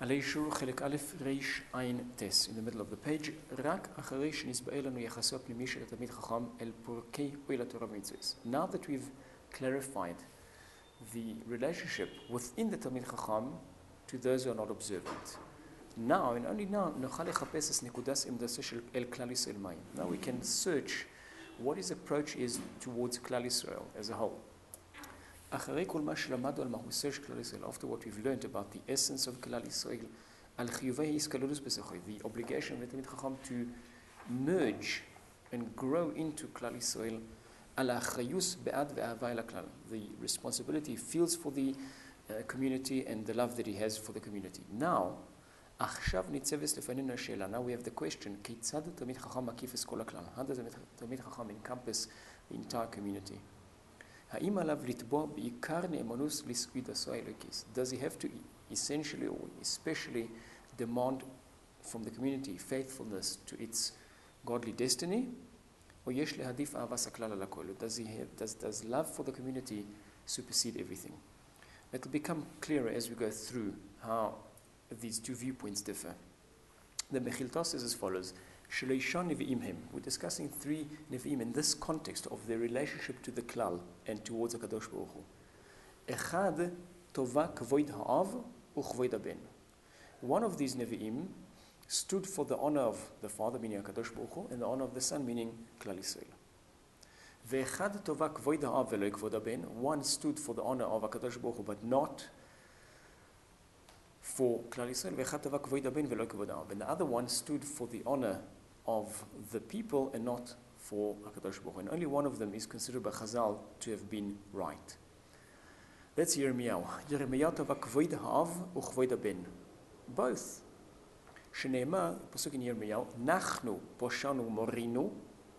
עלי שור חלק א' ריש עין טס, in the middle of the page, רק אחרי שנסבעה לנו יחסו הפנימי של התלמיד חכם אל פורקי אוהל התורה ומצוות. Now that we've clarified the relationship within the תלמיד חכם to those who are not observant. Now, and only now, נוכל לחפש את נקודת עמדתו של אל כלל ישראל מהי. Now we can search what his approach is towards כלל ישראל as a whole. אחרי כל מה שלמדנו על מהותו של כלל ישראל, after what we've learned about the essence of כלל ישראל, על חיובי ההסכלולוס בסכוי, the obligation of התלמיד חכם to merge and grow into כלל ישראל, על האחריות בעד ואהבה אל הכלל, the responsibility he feels for the community and the love that he has for the community. Now, עכשיו ניצבת לפנינו השאלה, now we have the question, כיצד תלמיד חכם מקיף את כל הכלל? How does תלמיד חכם encompass the entire community? האם עליו לתבוע בעיקר נאמנות לסעודתו האלוקית? Does he have to essentially or especially demand from the community faithfulness to its godly destiny? או יש להעדיף אהבת הכלל על הכל? Does love for the community supersede everything? It will become clearer as we go through how these two viewpoints differ. The Mechilta says as follows, Shleisha Nevi'im hem. We're discussing three Nevi'im in this context of their relationship to the Klal and towards HaKadosh Baruch Hu. Echad tova kvoid ha'av u'kvoid ha'ben. One of these Nevi'im stood for the honor of the Father, meaning HaKadosh Baruch Hu, and the honor of the Son, meaning Klal Yisrael. Ve'echad tova kvoid ha'av ve'lo kvoid ha'ben. One stood for the honor of HaKadosh Baruch Hu, but not for Klal Yisrael. Ve'echad tova kvoid ha'ben ve'lo kvoid ha'av. And the other one stood for the honor of the people and not for HaKadosh Baruch Hu. And only one of them is considered by Chazal to have been right. That's Yirmiyahu. Yirmiyahu tova kvoid ha'av u'kvoid ha'ben. Both. Shenema, pasuk in Yirmiyahu, Nachnu poshanu morinu.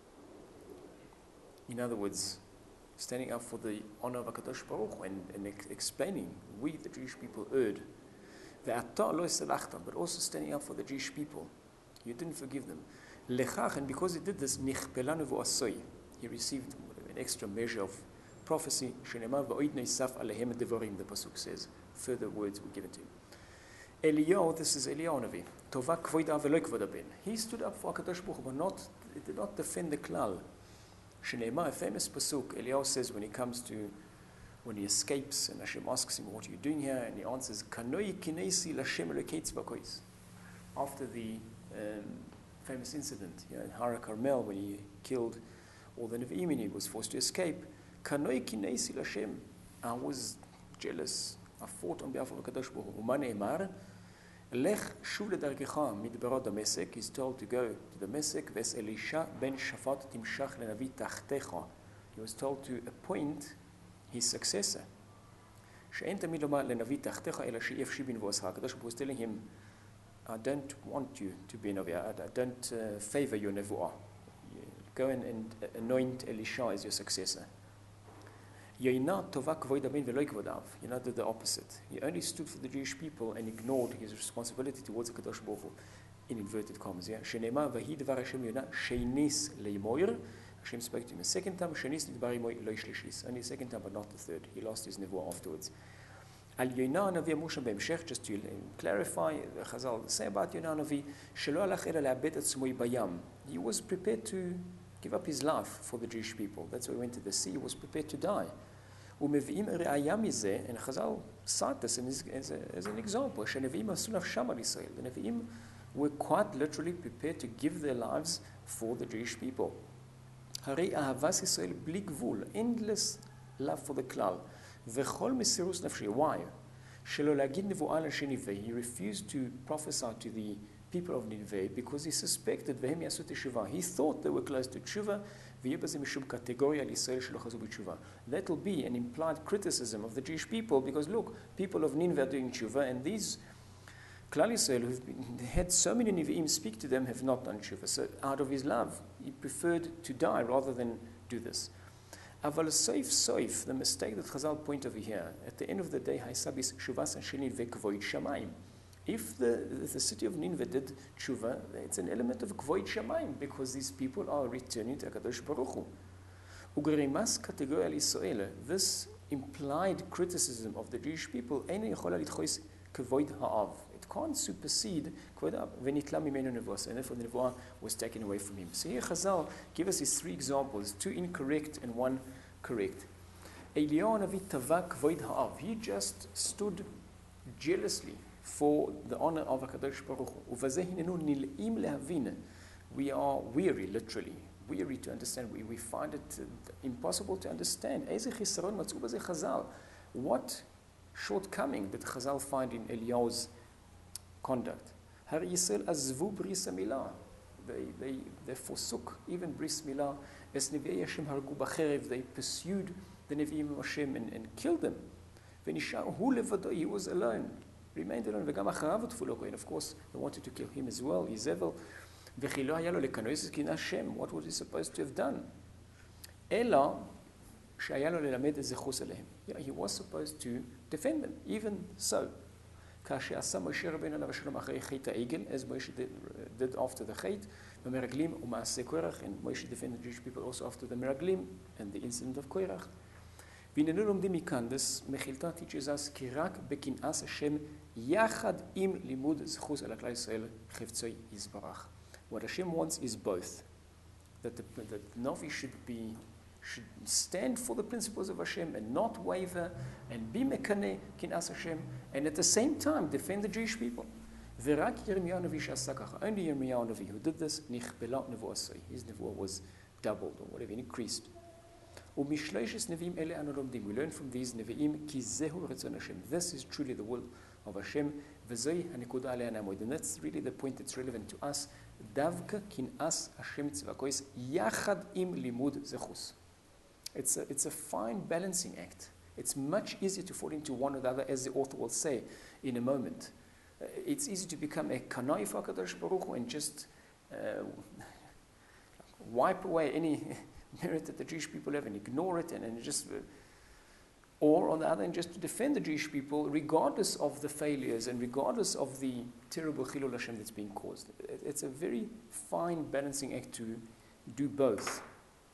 In other words, standing up for the honor of HaKadosh Baruch Hu and explaining, we, the Jewish people, erred. Ve'ata lo selachtam, but also standing up for the Jewish people. You didn't forgive them. Lechach, and because he did this, nichpelanu v'asoi, he received an extra measure of prophecy. Shenema v'oid neisaf alehem devarim, the pasuk says. Further words were given to him. Eliyahu, this is Eliyahu Navi. Tova kvoid ha'av ve'lo kvoid ha'ben. He stood up for HaKadosh Baruch Hu, but did not defend the klal. Shenema, a famous pasuk, Eliyahu says when he escapes and Hashem asks him, what are you doing here? And he answers, Kanoi kinesi l'Hashem Elokeitz b'kois. After the famous incident in Hara Carmel when he killed all the Nevi'im and he was forced to escape. Kanoi kinesi l'Hashem. I was jealous. I fought on behalf of HaKadosh Baruch Hu. Uma ne'emar, lech shuv ledargecha midbarot Damesek. He's told to go to Damesek. Ves Elisha ben Shafat timshach lenavi tachtecha. He was told to appoint his successor. She'en tamid lomar lenavi tachtecha ela she'ef shibin v'oscha. HaKadosh Baruch Hu was telling him, I don't want you to be a Navi. I don't favor your Nevuah. Go and anoint Elisha as your successor. Yoina tova kvoid ha'ben ve'lo kvoid ha'av. Yoina did the opposite. He only stood for the Jewish people and ignored his responsibility towards the Kadosh Baruch Hu, in inverted commas. Shenema v'hi dvar Hashem Yoina sheinis leimoir. Hashem spoke to him a second time. Sheinis dvar imoir lo ishlishis. Only a second time, but not the third. He lost his Nevuah afterwards. Al Yoina Navi Moshe B'Hemshech, just to clarify, Chazal say about Yoina Navi, Shelo alach ela le'abed atzmo bayam. He was prepared to give up his life for the Jewish people. That's why he went to the sea. He was prepared to die. Umevi'im re'aya mizeh, and Chazal cite this as an example. Shenevi'im asu nafsham al Yisrael. The Nevi'im were quite literally prepared to give their lives for the Jewish people. Harei ahavas Yisrael bli gvul, endless love for the klal. V'chol mesirus nafshi. Why? Shelo lagid nevuah l'she Nivei. He refused to prophesy to the people of Nineveh because he suspected v'hem yasu teshuvah. He thought they were close to tshuva. V'yeh b'zeh mishum kategoria l'Yisrael shelo chazu b'tshuva. That will be an implied criticism of the Jewish people because look, people of Nineveh are doing tshuva, and these Klal Yisrael who've had so many Nevi'im speak to them have not done tshuva. So out of his love, he preferred to die rather than do this. Aval soif, the mistake that Chazal point over here, at the end of the day, Haisabis Shuvas Sheni Vekvoid Shamayim. If the city of Nineveh did tshuva, it's an element of Kvoid Shamayim because these people are returning to HaKadosh Baruch Hu. Ugerimas kategoria l'Yisrael, this implied criticism of the Jewish people, it it can't supersede, ונתלה ממנו נבואה, and therefore the nevoah was taken away from him. So here Chazal give us these three examples, two incorrect and one correct. Eliyahu Navi tava kvoid ha'av. He just stood jealously for the honor of HaKadosh Baruch Hu. Uvazeh hinenu nil'im lehavin. We are weary, literally, weary to understand. We find it impossible to understand. Eze chisaron matzu b'zeh Chazal. What shortcoming did Chazal find in Eliyahu's conduct? Har Yisrael azvu bris milah. They forsook even bris milah. Es nevei Hashem hargu b'cherev. They pursued the Nevi'im of Hashem and killed them. V'nishar hu levado. He was alone, remained alone. V'gam acharav tfuloko. And of course, they wanted to kill him as well. Izebel. V'chi lo haya lo lekanois kin Hashem. What was he supposed to have done? Ela shaya lo lelamed zechus alehem. Yeah, he was supposed to defend them. Even so, כאשר עשה משה רבנו עליו השלום אחרי חטא העגל, as Moshe did after the חטא, במרגלים ומעשה קורח, and Moshe defended the Jewish people also after the מרגלים and the incident of קורח. והננו לומדים מכאן, this מחילתא teaches us, כי רק בקנאת השם יחד עם לימוד זכות על הכלל ישראל חפצוי יזברך. What Hashem wants is both. That the Navi should stand for the principles of Hashem and not waver and be mekaneh kinas Hashem and at the same time defend the Jewish people. V'rak Yirmiyahu Navi she'asa kacha. Only Yirmiyahu Navi who did this, nichbelat nevuasoi. His nevuah was doubled or whatever, increased. U'mishleishes neviim ele anu lomdim. We learn from these neviim ki zehu retzon Hashem. This is truly the will of Hashem. V'zoi hanekuda alei anamoid. And that's really the point that's relevant to us. Davka kinas Hashem tzvakois yachad im limud zechus. It's a fine balancing act. It's much easier to fall into one or the other, as the author will say in a moment. It's easy to become a kanai for HaKadosh Baruch Hu and just wipe away any merit that the Jewish people have and ignore it and just... or on the other hand, just to defend the Jewish people regardless of the failures and regardless of the terrible chilul Hashem that's being caused. It's a very fine balancing act to do both.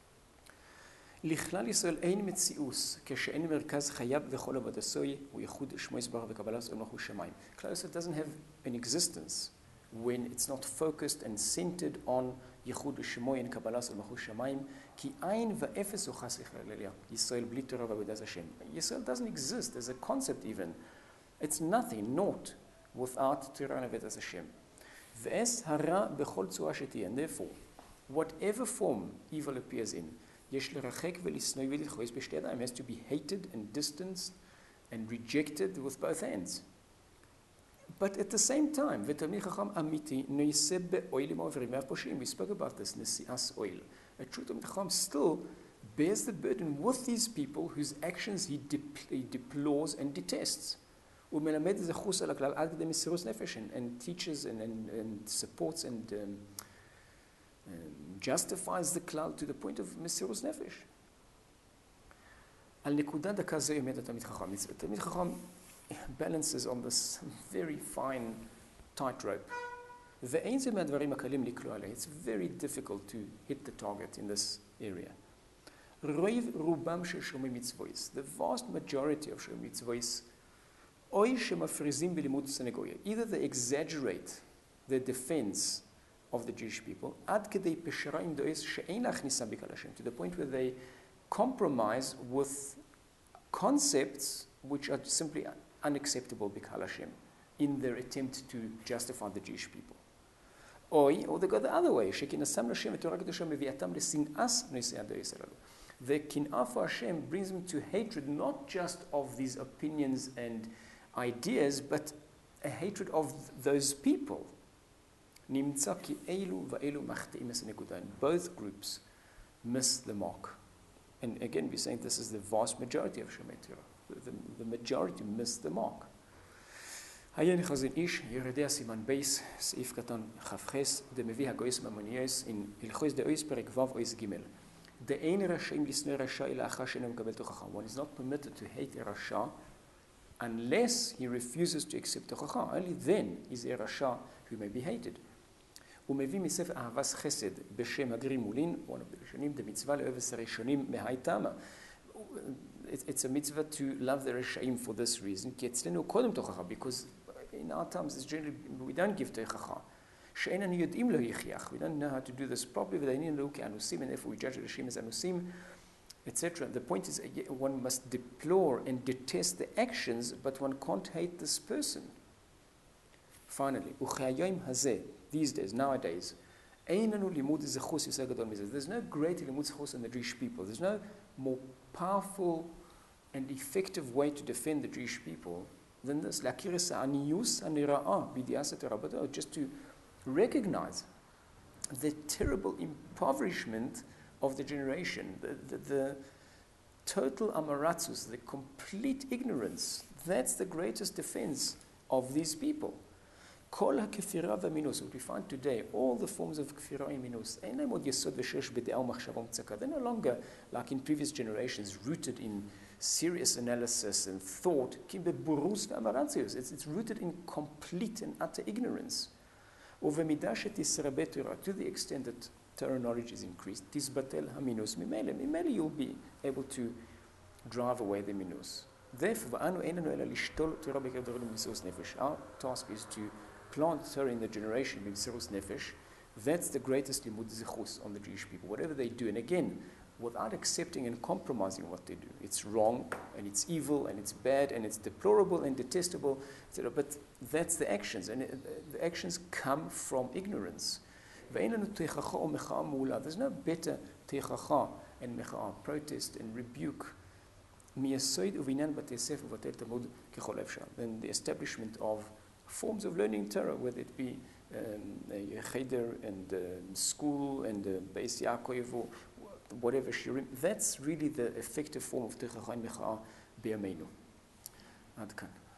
לכלל ישראל אין מציאוס כשאין מרכז חייו וכל עבודתו הוא ייחוד שמו יתברך וקבלת עולמו שמיים. כלל ישראל doesn't have an existence when it's not focused and centered on ייחוד שמו and קבלת עולמו שמיים כי אין ואפס הוא חס וחלילה. ישראל בלי תורה ועבודת השם. ישראל doesn't exist as a concept even. It's nothing, naught, without תורה ועבודת השם. ואז הרע בכל צורה שתהיה. And therefore, whatever form evil appears in, יש לרחק ולשנוא ולדחוס בשתי ידיים. Has to be hated and distanced and rejected with both hands. But at the same time, ותלמיד חכם אמיתי נעשה באוהל עם העוברים והפושעים. We spoke about this, נשיאת אוהל. A true תלמיד חכם still bears the burden with these people whose actions he deplores and detests. הוא מלמד זכות על הכלל עד כדי מסירות נפש and teaches and supports and justifies the cloud to the point of מסירות נפש. על נקודה דקה זו עומד התלמיד חכם. התלמיד חכם balances on this very fine tightrope. ואין זה מהדברים הקלים לקלוע עליה. It's very difficult to hit the target in this area. רובם של שומרי מצוויס, the vast majority of שומרי מצוויס, אוי שמפריזים בלימוד סנגוריה. Either they exaggerate the defense of the Jewish people, עד כדי פשרה עם דועס שאין להכניסם בקהל השם, to the point where they compromise with concepts which are simply unacceptable בקהל השם in their attempt to justify the Jewish people. Or they go the other way, שכנסם לשם ותורה קדושה מביאתם לשנאס נושאי הדועס הללו. The kin'ah for Hashem brings them to hatred not just of these opinions and ideas, but a hatred of those people. נמצא כי אלו ואלו מחטאים הסנקודה. Both groups miss the mark. And again, we're saying this is the vast majority of Shomei Torah. The majority miss the mark. היה נחזין איש, ירדי הסימן בייס, סעיף קטן חפחס, דמביא הגויס ממוניאס, in הלכויס דאויס פרק ו' אויס ג' דאין רשאים לשנוא רשע אלא אחר שאינו מקבל תוכחה. One is not permitted to hate a rasha unless he refuses to accept תוכחה. Only then is a rasha who may be hated. הוא מביא מספר אהבס חסד בשם הגרימולין, one of the ראשונים, דמצווה לאהבס הראשונים מהי תמה. It's a mitzvah to love the Rishayim for this reason, כי אצלנו קודם תוכחה, because in our times, it's generally, we don't give teichacha. We don't know how to do this properly, and therefore we judge Rishim as anusim, etc. The point is, one must deplore and detest the actions, but one can't hate this person. Finally, these days, nowadays, there's no greater limud zechus than the Jewish people. There's no more powerful and effective way to defend the Jewish people than this. Just to recognize the terrible impoverishment of the generation, the total amaratzus, the complete ignorance. That's the greatest defense of these people. Kol ha-kefira v'minus, what we find today, all the forms of kefira and minus, they're no longer, like in previous generations, rooted in serious analysis and thought. It's rooted in complete and utter ignorance. To the extent that Torah knowledge is increased, you'll be able to drive away the minus. Therefore, our task is to plant Torah in the generation, b'mesirus nefesh. That's the greatest limud zechus on the Jewish people, whatever they do. And again, without accepting and compromising what they do. It's wrong, and it's evil, and it's bad, and it's deplorable and detestable, etc. But that's the actions, and the actions come from ignorance. There's no better teichacha and mecha'a, protest and rebuke, than the establishment of forms of learning Torah, whether it be a cheder and school and Beis Yaakov or whatever shirim. That's really the effective form of teichacha and mecha'a b'yameinu. Ad kan.